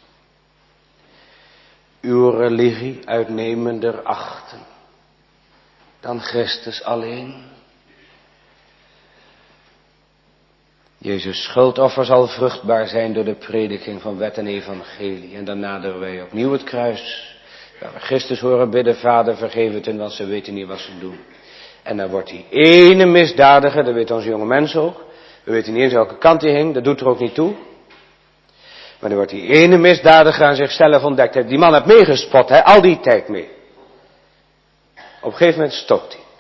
Uw religie uitnemender achten dan Christus alleen? Jezus' schuldoffer zal vruchtbaar zijn door de prediking van wet en evangelie. En dan naderen wij opnieuw het kruis, waar we Christus horen bidden, Vader vergeef het hen, want ze weten niet wat ze doen. En dan wordt die ene misdadiger, dat weet onze jonge mensen ook. We weten niet eens welke kant hij hing, dat doet er ook niet toe. Maar dan wordt die ene misdadiger aan zichzelf ontdekt. Die man heeft meegespot, al die tijd mee. Op een gegeven moment stopt hij.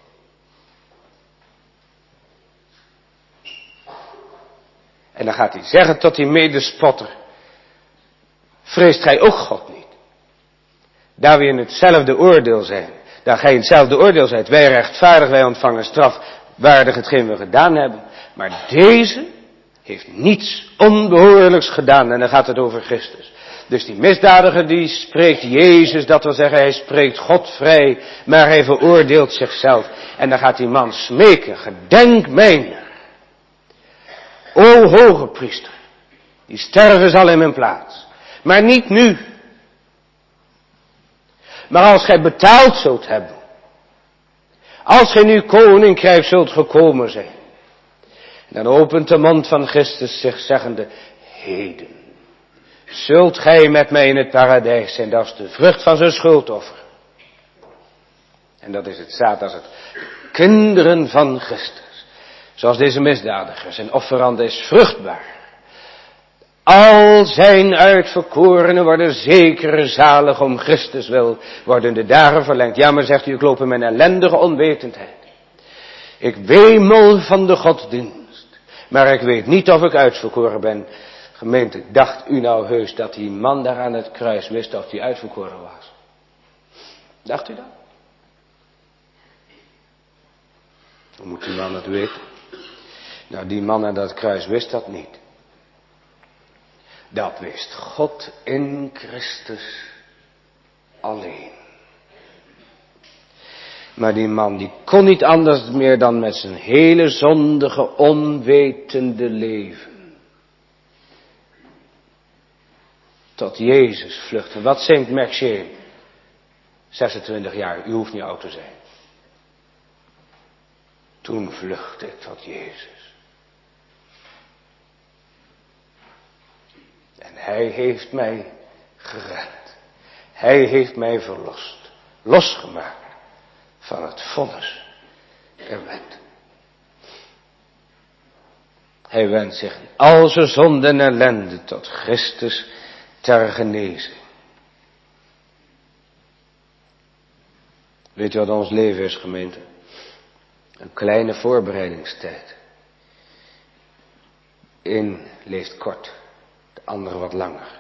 En dan gaat hij zeggen tot die medespotter. Vreest gij ook God niet? Daar we in hetzelfde oordeel zijn. Daar gij in hetzelfde oordeel zijt. Wij rechtvaardig, wij ontvangen straf. Waardig hetgeen we gedaan hebben. Maar deze heeft niets onbehoorlijks gedaan. En dan gaat het over Christus. Dus die misdadiger die spreekt Jezus, dat wil zeggen hij spreekt God vrij. Maar hij veroordeelt zichzelf. En dan gaat die man smeken. Gedenk mij. O hoge priester. Die sterven zal in mijn plaats. Maar niet nu. Maar als gij betaald zult hebben. Als gij nu koninkrijk zult gekomen zijn. Dan opent de mond van Christus zich zeggende. Heden. Zult gij met mij in het paradijs zijn. Dat is de vrucht van zijn schuldoffer. En dat is het staat als het kinderen van Christus. Zoals deze misdadiger. Zijn offerande is vruchtbaar. Al zijn uitverkorenen worden zeker zalig om Christus wil, worden de dagen verlengd. Ja, maar zegt u, ik loop in mijn ellendige onwetendheid. Ik wemel van de godsdienst, maar ik weet niet of ik uitverkoren ben. Gemeente, dacht u nou heus dat die man daar aan het kruis wist of hij uitverkoren was? Dacht u dat? Hoe moet die man het weten? Nou, die man aan dat kruis wist dat niet. Dat wist God in Christus alleen. Maar die man die kon niet anders meer dan met zijn hele zondige, onwetende leven tot Jezus vluchten. Wat zingt Mercier? 26 jaar, u hoeft niet oud te zijn. Toen vluchtte ik tot Jezus. En hij heeft mij gered. Hij heeft mij verlost. Losgemaakt van het vonnis der wet. Hij wendt zich in al zijn zonde en ellende tot Christus ter genezing. Weet u wat ons leven is, gemeente? Een kleine voorbereidingstijd. Eén leeft kort, de andere wat langer.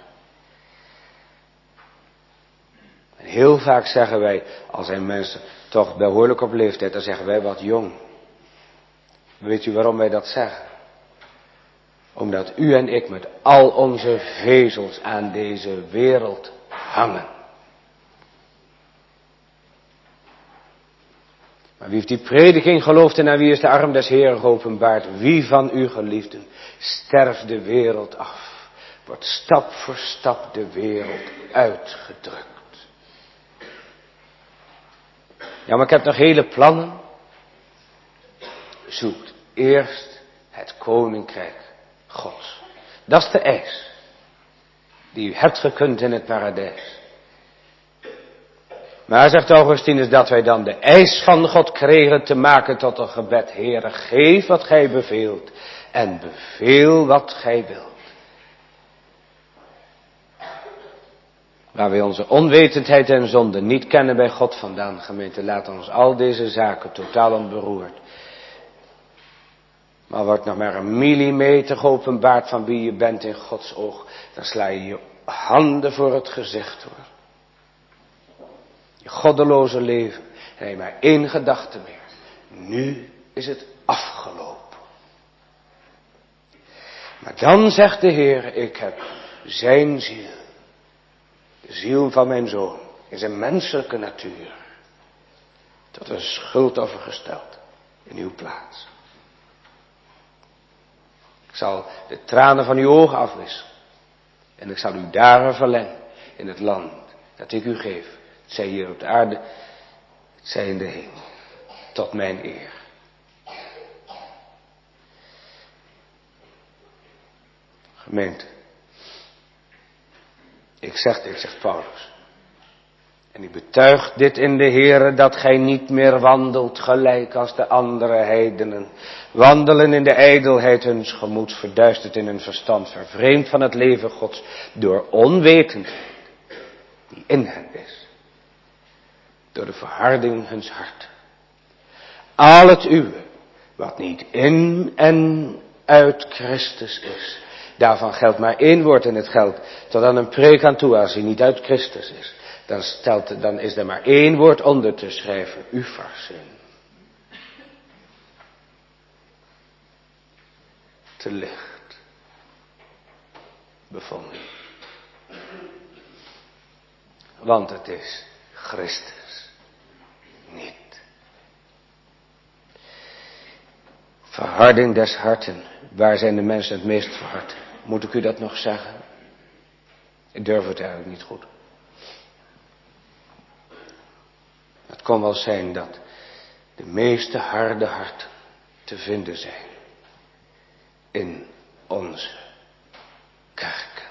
En heel vaak zeggen wij, al zijn mensen toch behoorlijk op leeftijd, dan zeggen wij wat jong. Weet u waarom wij dat zeggen? Omdat u en ik met al onze vezels aan deze wereld hangen. Maar wie heeft die prediking geloofd en aan wie is de arm des Heeren geopenbaard? Wie van u geliefden sterft de wereld af? Wordt stap voor stap de wereld uitgedrukt. Ja, maar ik heb nog hele plannen. Zoekt eerst het koninkrijk Gods. Dat is de eis die u hebt gekund in het paradijs. Maar zegt Augustinus dat wij dan de eis van God kregen te maken tot een gebed. Heere, geef wat gij beveelt en beveel wat gij wilt. Waar wij onze onwetendheid en zonde niet kennen bij God vandaan, gemeente, laat ons al deze zaken totaal onberoerd. Maar wordt nog maar een millimeter geopenbaard van wie je bent in Gods oog, dan sla je je handen voor het gezicht hoor. Je goddeloze leven. En heb maar één gedachte meer. Nu is het afgelopen. Maar dan zegt de Heer, ik heb zijn ziel. De ziel van mijn zoon. In zijn menselijke natuur. Tot een schuldoffer gesteld. In uw plaats. Ik zal de tranen van uw ogen afwisselen. En ik zal u dagen verlengen. In het land dat ik u geef. Het zij hier op de aarde, het zij in de hemel. Tot mijn eer. Gemeente. Ik zeg dit, zegt Paulus. En u betuigt dit in de Heere, dat gij niet meer wandelt gelijk als de andere heidenen. Wandelen in de ijdelheid huns gemoeds, verduisterd in hun verstand, vervreemd van het leven Gods, door onwetendheid die in hen is. Door de verharding huns hart. Al het uwe, wat niet in en uit Christus is. Daarvan geldt maar één woord en het geldt tot aan een preek aan toe als hij niet uit Christus is. Dan is er maar één woord onder te schrijven, ufarzin. Te licht bevonden. Want het is Christus niet. Verharding des harten. Waar zijn de mensen het meest verhard? Moet ik u dat nog zeggen? Ik durf het eigenlijk niet goed. Het kon wel zijn dat de meeste harde harten te vinden zijn in onze kerken.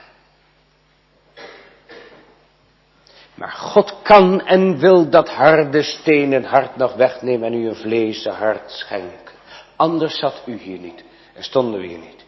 Maar God kan en wil dat harde stenen hart nog wegnemen en u een vleesen hart schenken. Anders zat u hier niet en stonden we hier niet.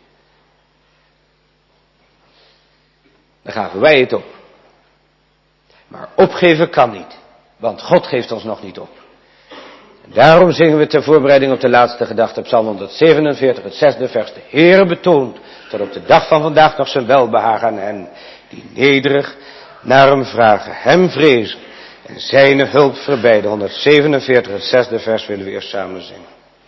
Dan gaven wij het op. Maar opgeven kan niet, want God geeft ons nog niet op. En daarom zingen we ter voorbereiding op de laatste gedachte, Psalm 147, het 6e vers. De Heere betoont tot op de dag van vandaag nog zijn welbehagen aan hen die nederig naar hem vragen, hem vrezen en zijn hulp verbijden. 147, het 6e vers willen we eerst samen zingen.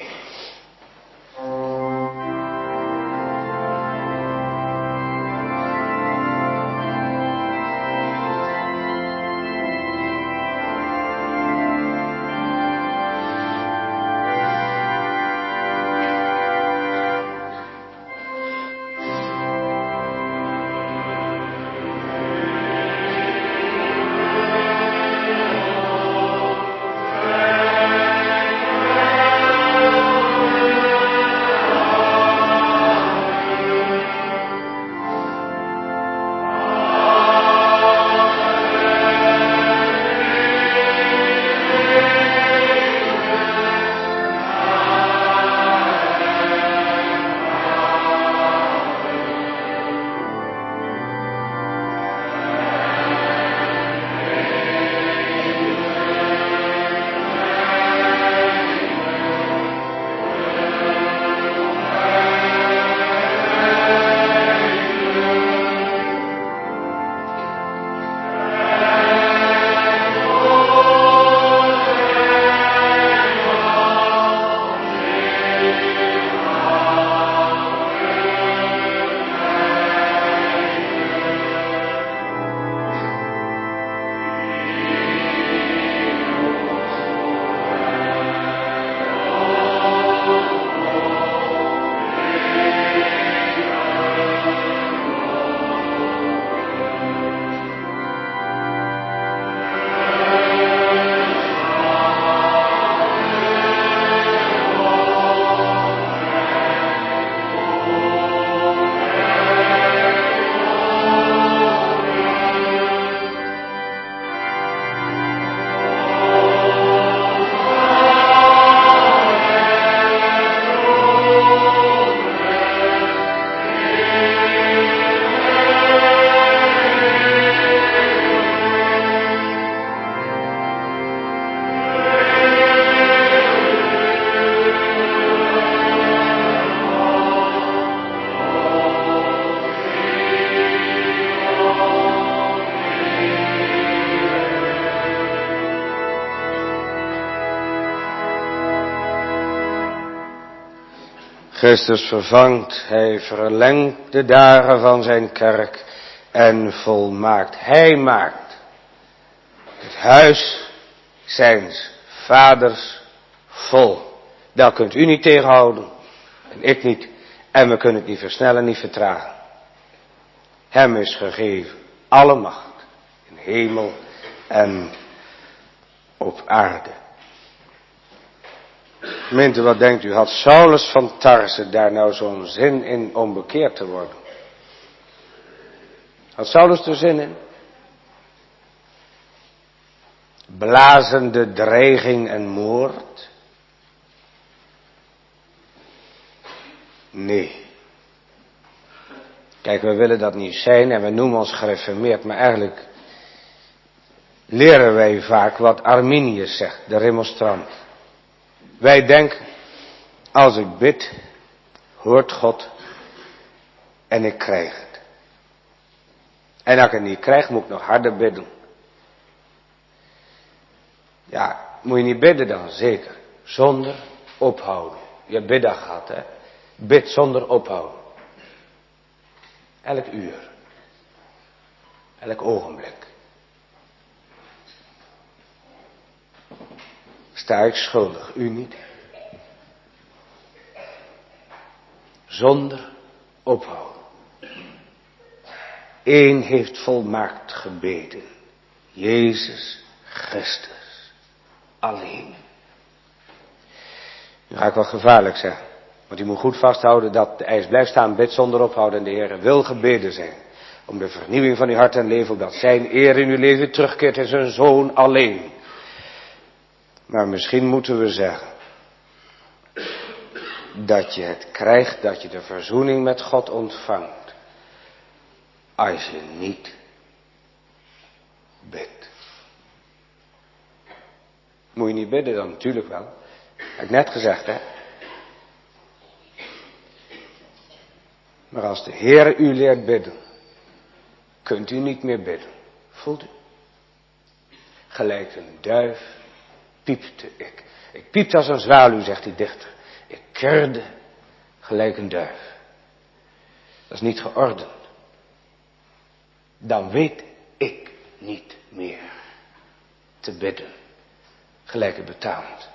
Christus vervangt, hij verlengt de dagen van zijn kerk en volmaakt. Hij maakt het huis zijns vaders vol. Dat kunt u niet tegenhouden en ik niet. En we kunnen het niet versnellen, niet vertragen. Hem is gegeven alle macht in hemel en op aarde. Gemeente, wat denkt u, had Saulus van Tarse daar nou zo'n zin in om bekeerd te worden? Had Saulus er zin in? blazende dreiging en moord? Nee. Kijk, we willen dat niet zijn en we noemen ons gereformeerd, maar eigenlijk leren wij vaak wat Arminius zegt, de remonstrant. Wij denken, als ik bid, hoort God en ik krijg het. En als ik het niet krijg, moet ik nog harder bidden. Ja, moet je niet bidden dan? Zeker. Zonder ophouden. Je hebt biddag gehad, hè? Bid zonder ophouden. Elk uur. Elk ogenblik. Sta ik schuldig, u niet? Zonder ophouden. Eén heeft volmaakt gebeden. Jezus Christus. Alleen. Nu ga ik wat gevaarlijk zeggen. Want u moet goed vasthouden dat de eis blijft staan, bid zonder ophouden en de Heer wil gebeden zijn. Om de vernieuwing van uw hart en leven, opdat zijn eer in uw leven terugkeert in zijn Zoon alleen. Maar misschien moeten we zeggen, dat je het krijgt, dat je de verzoening met God ontvangt, als je niet bidt. Moet je niet bidden dan? Natuurlijk wel. Heb ik net gezegd, hè. Maar als de Heer u leert bidden, kunt u niet meer bidden. Voelt u? Gelijk een duif piepte ik. Ik piepte als een zwaluw, zegt die dichter. Ik kerde gelijk een duif. Dat is niet geordend. Dan weet ik niet meer te bidden. Gelijk het betaamt.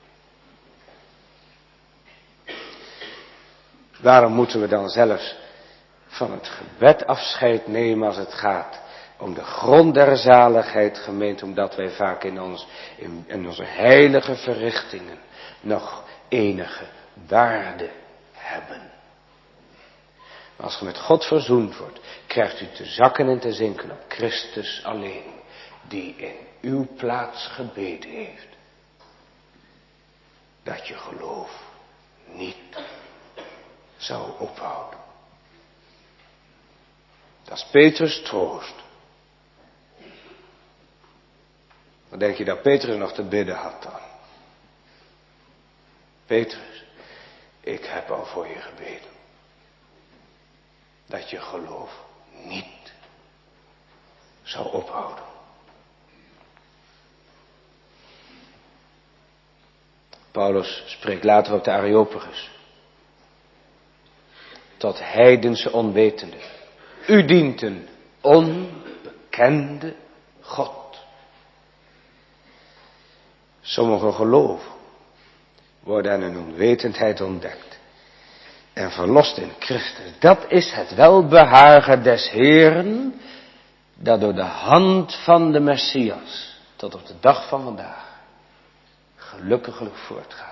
Waarom moeten we dan zelfs van het gebed afscheid nemen als het gaat om de grond der zaligheid, gemeente, omdat wij vaak in onze heilige verrichtingen nog enige waarde hebben. Maar als je met God verzoend wordt, krijgt u te zakken en te zinken op Christus alleen, die in uw plaats gebeden heeft. Dat je geloof niet zou ophouden. Dat is Petrus' troost. Wat denk je dat Petrus nog te bidden had dan? Petrus, ik heb al voor je gebeden. Dat je geloof niet zou ophouden. Paulus spreekt later op de Areopagus. Tot heidense onwetende. U dient een onbekende God. Sommige geloven worden aan hun onwetendheid ontdekt. En verlost in Christus. Dat is het welbehagen des Heeren. Dat door de hand van de Messias. Tot op de dag van vandaag. Gelukkiglijk voortgaat.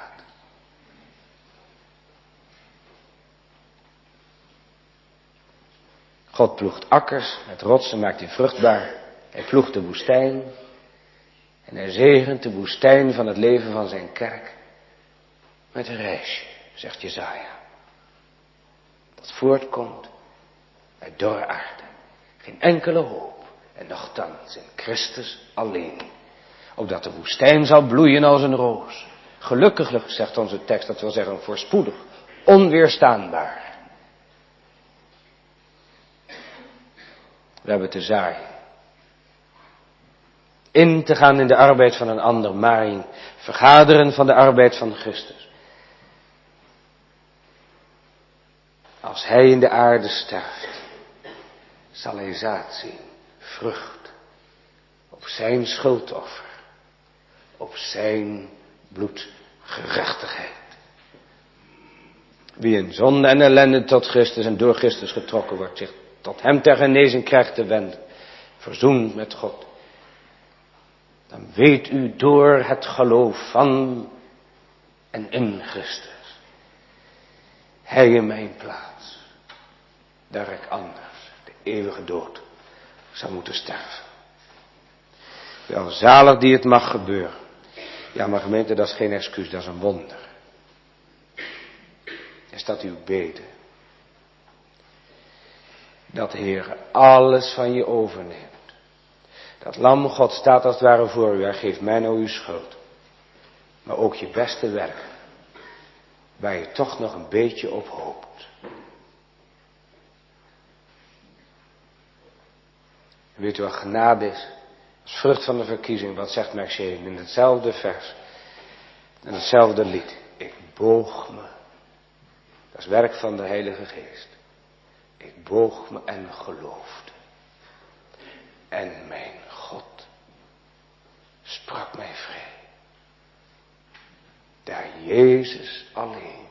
God ploegt akkers met rotsen, maakt die vruchtbaar. Hij ploegt de woestijn. En hij zegent de woestijn van het leven van zijn kerk. Met een reisje, zegt Jesaja. Dat voortkomt uit dorre aarde. Geen enkele hoop. En nochtans in Christus alleen. Opdat de woestijn zal bloeien als een roos. Gelukkiglijk, zegt onze tekst, dat wil zeggen voorspoedig. Onweerstaanbaar. We hebben te zaaien. In te gaan in de arbeid van een ander, maar in vergaderen van de arbeid van Christus. Als hij in de aarde sterft, zal hij zaad zien, vrucht, op zijn schuldoffer, op zijn bloedgerechtigheid. Wie in zonde en ellende tot Christus en door Christus getrokken wordt, zich tot hem ter genezing krijgt te wenden, verzoend met God. Dan weet u door het geloof van en in Christus. Hij in mijn plaats. Daar ik anders de eeuwige dood zou moeten sterven. Welzalig die het mag gebeuren. Ja, maar gemeente, dat is geen excuus, dat is een wonder. Is dat uw bede? Dat de Heer alles van je overneemt. Dat lam God staat als het ware voor u. Hij geeft mij nou uw schuld. Maar ook je beste werk. Waar je toch nog een beetje op hoopt. Weet u wat genade is? Als vrucht van de verkiezing. Wat zegt Marciën in hetzelfde vers. En hetzelfde lied. Ik boog me. Dat is werk van de Heilige Geest. Ik boog me en geloofde. En mijn God sprak mij vrij. Daar Jezus alleen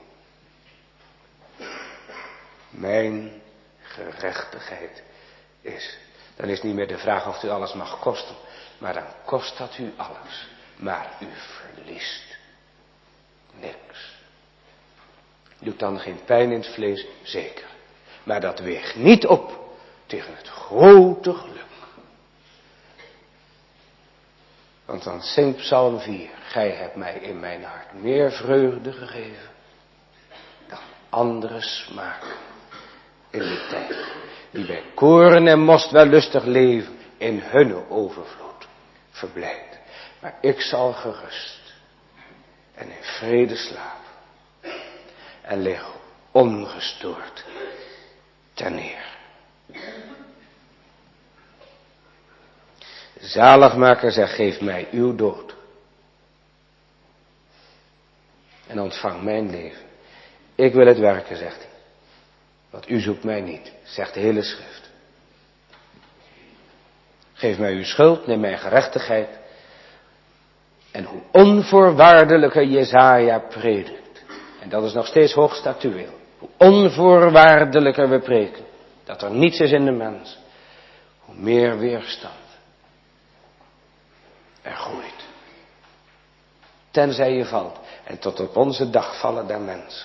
mijn gerechtigheid is. Dan is niet meer de vraag of u alles mag kosten. Maar dan kost dat u alles. Maar u verliest niks. Doet dan geen pijn in het vlees? Zeker. Maar dat weegt niet op tegen het grote geluk. Want dan zingt Psalm 4. Gij hebt mij in mijn hart meer vreugde gegeven dan andere smaken in die tijd. Die bij koren en most wel lustig leven in hunne overvloed verblijdt. Maar ik zal gerust en in vrede slapen. En lig ongestoord ten neer. De zaligmaker zegt, geef mij uw dood. En ontvang mijn leven. Ik wil het werken, zegt hij. Want u zoekt mij niet, zegt de hele schrift. Geef mij uw schuld, neem mijn gerechtigheid. En hoe onvoorwaardelijker Jesaja predikt. En dat is nog steeds hoogst actueel. Hoe onvoorwaardelijker we preken. Dat er niets is in de mens. Hoe meer weerstand er groeit. Tenzij je valt. En tot op onze dag vallen der mensen.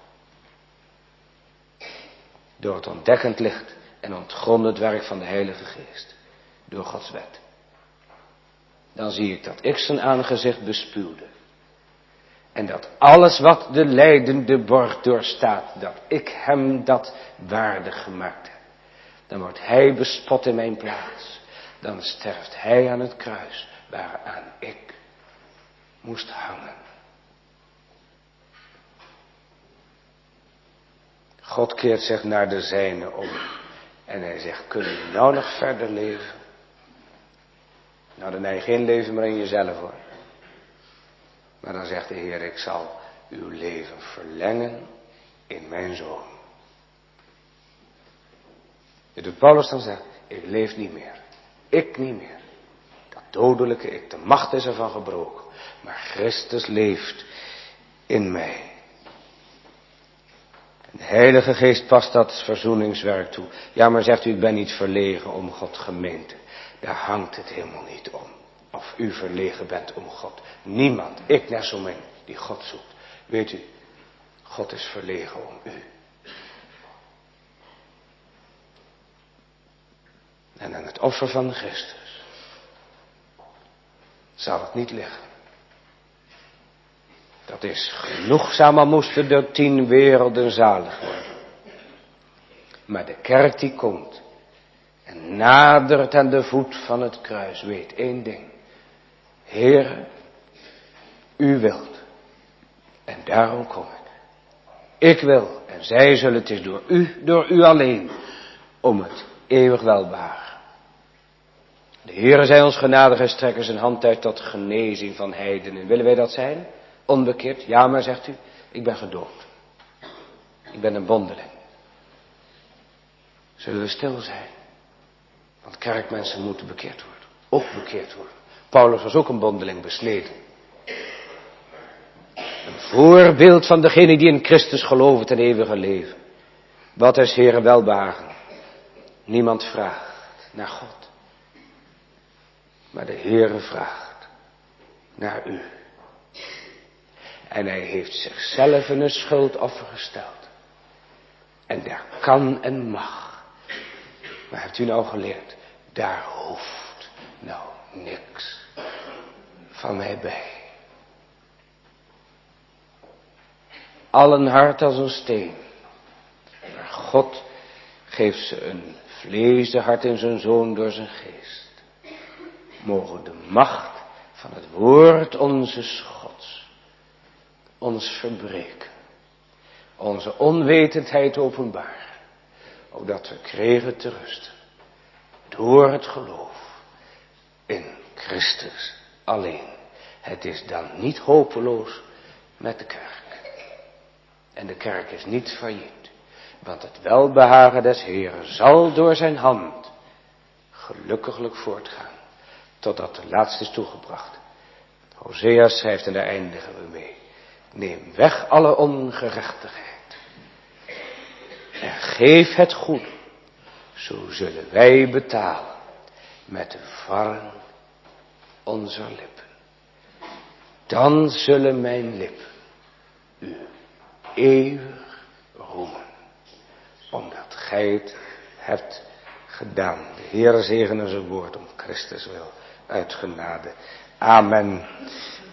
Door het ontdekkend licht en ontgrondend werk van de Heilige Geest. Door Gods wet. Dan zie ik dat ik zijn aangezicht bespuwde. En dat alles wat de lijdende borg doorstaat, dat ik hem dat waardig gemaakt heb. Dan wordt hij bespot in mijn plaats. Dan sterft hij aan het kruis waaraan ik moest hangen. God keert zich naar de zijnen om. En hij zegt, kun je nou nog verder leven? Nou, dan heb je geen leven meer in jezelf hoor. Maar dan zegt de Heer, ik zal uw leven verlengen in mijn Zoon. Dit doet Paulus dan zegt, ik leef niet meer. Ik niet meer. Dat dodelijke ik, de macht is ervan gebroken. Maar Christus leeft in mij. De Heilige Geest past dat verzoeningswerk toe. Ja, maar zegt u, ik ben niet verlegen om God gemeente. Daar hangt het helemaal niet om. Of u verlegen bent om God. Niemand, ik net zo min, die God zoekt. Weet u, God is verlegen om u. En aan het offer van Christus zal het niet liggen. Dat is genoegzaam, al moesten de 10 werelden zalig worden. Maar de kerk die komt en nadert aan de voet van het kruis, weet één ding. Heere, u wilt. En daarom kom ik. Ik wil en zij zullen, het is door u alleen, om het eeuwig welbehagen. De Heere zij ons genadig en strekken zijn hand uit tot genezing van heidenen. Willen wij dat zijn? Onbekeerd? Ja, maar zegt u, ik ben gedoopt. Ik ben een bondeling. Zullen we stil zijn? Want kerkmensen moeten bekeerd worden. Ook bekeerd worden. Paulus was ook een bondeling besneden. Een voorbeeld van degene die in Christus geloven ten eeuwige leven. Wat is Heere welbehagen? Niemand vraagt naar God. Maar de Heere vraagt naar u. En hij heeft zichzelf in een schuldoffer gesteld. En daar kan en mag. Maar hebt u nou geleerd? Daar hoeft nou niks van mij bij. Allen hart als een steen. Maar God geeft ze een vlezen hart in zijn Zoon door zijn geest. Mogen de macht van het woord onze Gods ons verbreken. Onze onwetendheid openbaren. Opdat we kregen te rusten. Door het geloof in Christus alleen. Het is dan niet hopeloos met de kerk. En de kerk is niet failliet. Want het welbehagen des Heeren zal door zijn hand gelukkiglijk voortgaan. Totdat de laatste is toegebracht. Hosea schrijft en daar eindigen we mee. Neem weg alle ongerechtigheid. En geef het goede. Zo zullen wij betalen. Met de varren onze lippen. Dan zullen mijn lippen u eeuwig roemen. Omdat gij het hebt gedaan. De Heere zegene zijn woord om Christus wil. Uit genade. Amen.